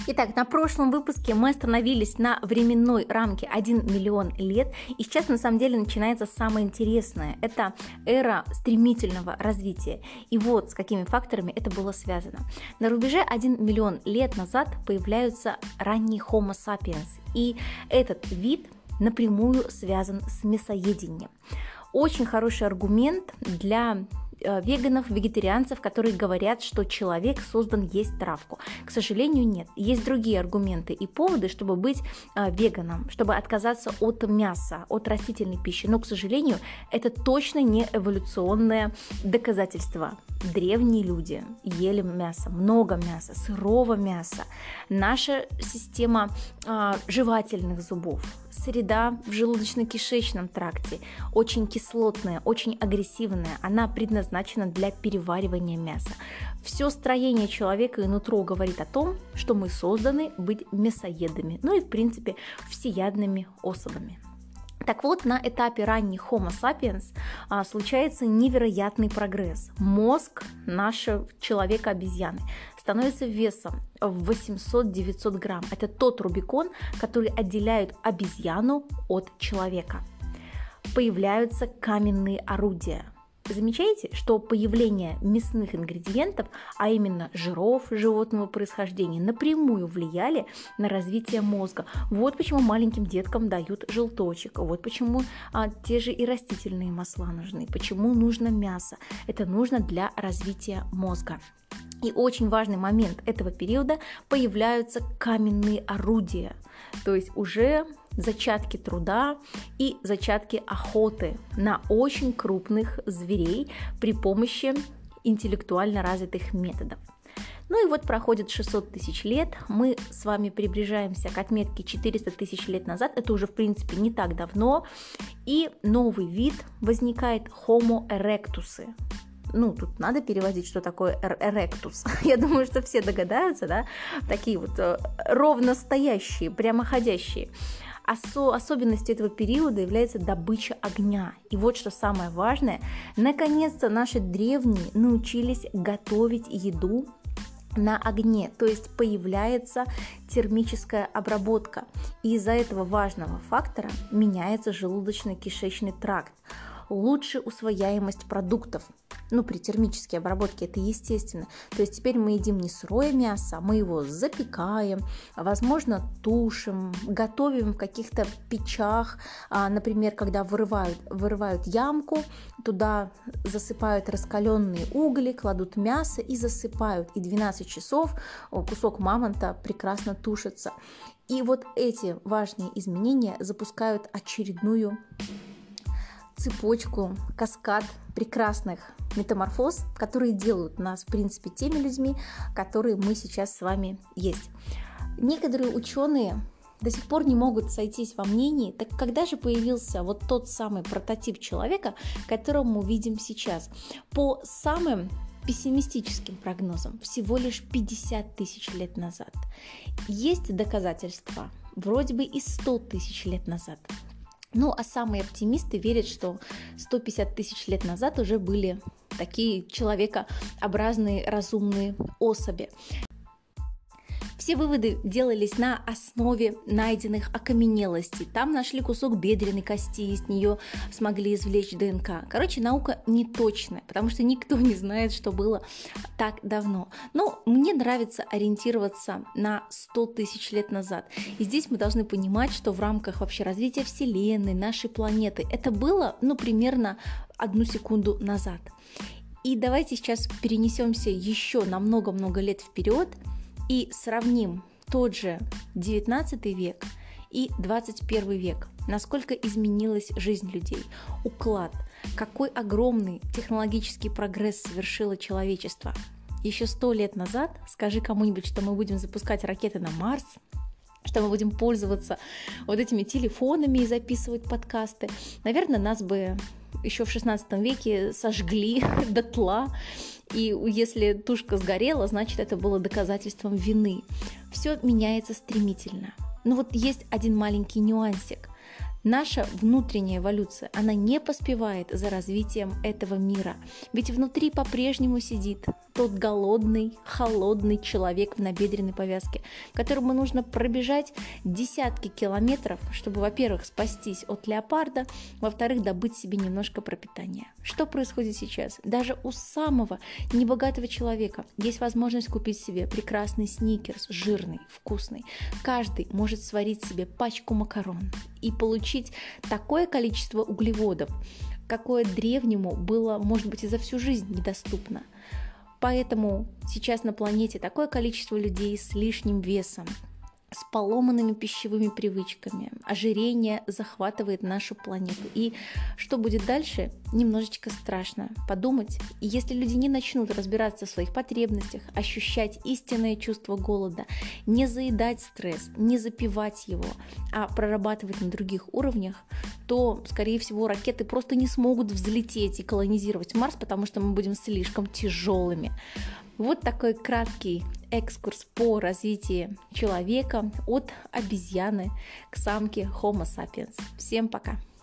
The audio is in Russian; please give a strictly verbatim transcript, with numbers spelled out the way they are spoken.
Итак, на прошлом выпуске мы остановились на временной рамке один миллион лет, и сейчас на самом деле начинается самое интересное. Это эра стремительного развития. И вот с какими факторами это было связано. На рубеже один миллион лет назад появляются ранние Homo sapiens, и этот вид напрямую связан с мясоедением. Очень хороший аргумент для веганов, вегетарианцев, которые говорят, что человек создан есть травку. К сожалению, нет. Есть другие аргументы и поводы, чтобы быть э, веганом, чтобы отказаться от мяса, от растительной пищи. Но, к сожалению, это точно не эволюционное доказательство. Древние люди ели мясо, много мяса, сырого мяса. Наша система э, жевательных зубов, среда в желудочно-кишечном тракте очень кислотная, очень агрессивная. Она предназначена для переваривания мяса. Все строение человека и нутро говорит о том, что мы созданы быть мясоедами, ну и, в принципе, всеядными особами. Так вот, на этапе ранних Homo sapiens а, случается невероятный прогресс. Мозг нашего человека-обезьяны становится весом в восемьсот-девятьсот грамм. Это тот рубикон, который отделяет обезьяну от человека. Появляются каменные орудия. Замечаете, что появление мясных ингредиентов, а именно жиров животного происхождения, напрямую влияли на развитие мозга. Вот почему маленьким деткам дают желточек, вот почему а, те же и растительные масла нужны, почему нужно мясо. Это нужно для развития мозга. И очень важный момент этого периода – появляются каменные орудия, то есть уже зачатки труда и зачатки охоты на очень крупных зверей при помощи интеллектуально развитых методов. Ну и вот проходит шестьсот тысяч лет, мы с вами приближаемся к отметке четыреста тысяч лет назад, это уже в принципе не так давно, и новый вид возникает – Homo erectus. Ну, тут надо переводить, что такое эректус. Я думаю, что все догадаются, да, такие вот э, ровно стоящие, прямоходящие. Осо- особенностью этого периода является добыча огня. И вот что самое важное, наконец-то наши древние научились готовить еду на огне, то есть появляется термическая обработка. И из-за этого важного фактора меняется желудочно-кишечный тракт. Лучше усвояемость продуктов. Ну, при термической обработке это естественно. То есть теперь мы едим не сырое мясо, мы его запекаем, возможно, тушим, готовим в каких-то печах. Например, когда вырывают, вырывают ямку, туда засыпают раскаленные угли, кладут мясо и засыпают. И двенадцать часов кусок мамонта прекрасно тушится. И вот эти важные изменения запускают очередную цепочку, каскад прекрасных метаморфоз, которые делают нас, в принципе, теми людьми, которые мы сейчас с вами есть. Некоторые ученые до сих пор не могут сойтись во мнении, так когда же появился вот тот самый прототип человека, которого мы видим сейчас? По самым пессимистическим прогнозам, всего лишь пятьдесят тысяч лет назад. Есть доказательства, вроде бы и сто тысяч лет назад. Ну, а самые оптимисты верят, что сто пятьдесят тысяч лет назад уже были такие человекообразные разумные особи. Все выводы делались на основе найденных окаменелостей. Там нашли кусок бедренной кости, из нее смогли извлечь ДНК. Короче, наука неточная, потому что никто не знает, что было так давно. Но мне нравится ориентироваться на сто тысяч лет назад. И здесь мы должны понимать, что в рамках вообще развития Вселенной, нашей планеты, это было, ну, примерно одну секунду назад. И давайте сейчас перенесемся еще на много-много лет вперед и сравним тот же девятнадцатый век и двадцать первый век. Насколько изменилась жизнь людей, уклад, какой огромный технологический прогресс совершило человечество. Еще сто лет назад скажи кому-нибудь, что мы будем запускать ракеты на Марс, что мы будем пользоваться вот этими телефонами и записывать подкасты. Наверное, нас бы еще в шестнадцатом веке сожгли дотла. И если тушка сгорела, значит, это было доказательством вины. Все меняется стремительно. Но вот есть один маленький нюансик. Наша внутренняя эволюция, она не поспевает за развитием этого мира, ведь внутри по-прежнему сидит тот голодный, холодный человек в набедренной повязке, которому нужно пробежать десятки километров, чтобы, во-первых, спастись от леопарда, во-вторых, добыть себе немножко пропитания. Что происходит сейчас? Даже у самого небогатого человека есть возможность купить себе прекрасный сникерс, жирный, вкусный. Каждый может сварить себе пачку макарон и получить такое количество углеводов, какое древнему было, может быть, и за всю жизнь недоступно. Поэтому сейчас на планете такое количество людей с лишним весом, с поломанными пищевыми привычками. Ожирение захватывает нашу планету. И что будет дальше, немножечко страшно подумать. И если люди не начнут разбираться в своих потребностях, ощущать истинное чувство голода, не заедать стресс, не запивать его, а прорабатывать на других уровнях, то, скорее всего, ракеты просто не смогут взлететь и колонизировать Марс, потому что мы будем слишком тяжелыми. Вот такой краткий экскурс по развитию человека от обезьяны к самке Homo sapiens. Всем пока!